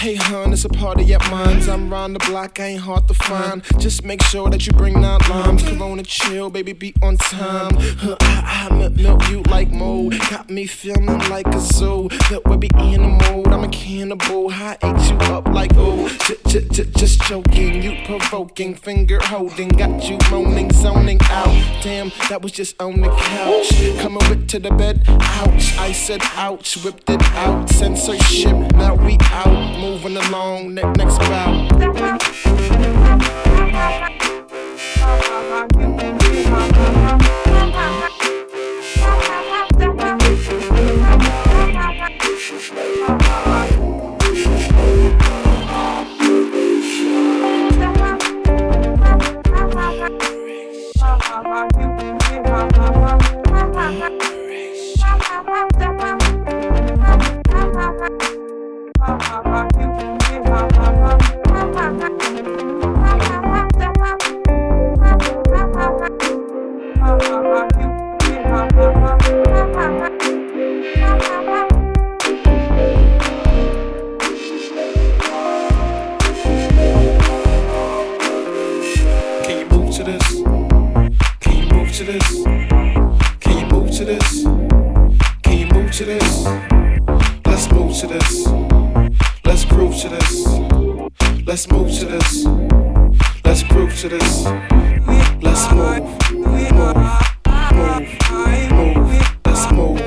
Hey hun, it's a party at mine's. I'm round the block, I ain't hard to find. Just make sure that you bring 9 limes. Corona chill, baby, be on time. I milk you like mold. Got me feeling like a zoo. That we be in the mood. I'm a cannibal. I ate you up like oh. Just joking, you provoking, finger holding. Got you moaning, zoning out. Damn, that was just on the couch. Coming with to the bed, ouch. I said ouch, whipped it out. Censorship, now we out. Moving along, next bout. Let's move to this. Let's groove to this. Let's move. Let's move.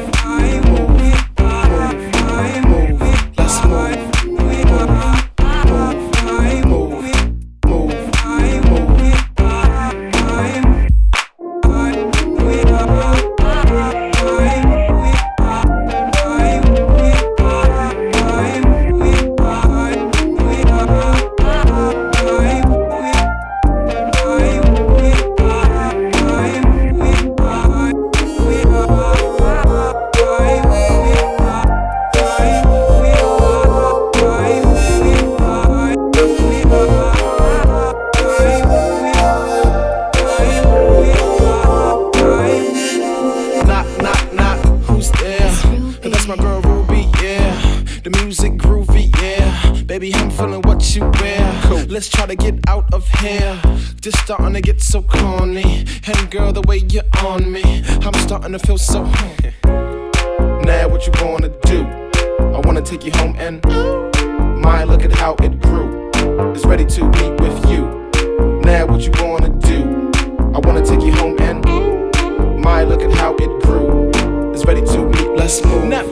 Baby, I'm feeling what you wear. Cool. Let's try to get out of here. Just starting to get so corny. And girl, the way you're on me, I'm starting to feel so horny. Now what you wanna do? I wanna take you home and my, look at how it grew. It's ready to meet with you. Now what you wanna do? I wanna take you home and my, look at how it grew. It's ready to meet. Let's move. Now